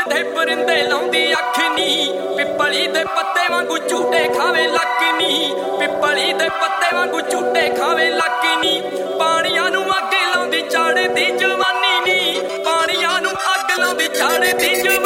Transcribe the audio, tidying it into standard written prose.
ਦੇ ਪਰਿੰਦੇ ਲਾਉਂਦੀ ਅੱਖ ਨੀ, ਪਿੱਪਲੀ ਦੇ ਪੱਤੇ ਵਾਂਗੂ ਝੂਟੇ ਖਾਵੇ ਲੱਕ ਨੀ, ਪਿੱਪਲੀ ਦੇ ਪੱਤੇ ਵਾਂਗੂ ਝੂਟੇ ਖਾਵੇ ਲੱਕ ਨੀ। ਪਾਣੀਆਂ ਨੂੰ ਅੱਗ ਲਾਉਂਦੀ ਚੜ੍ਹਦੀ ਜਵਾਨੀ ਨੀ, ਪਾਣੀਆਂ ਨੂੰ ਅੱਗ ਲਾਉਂਦੀ ਚੜ੍ਹਦੀ ਜਵਾਨੀ।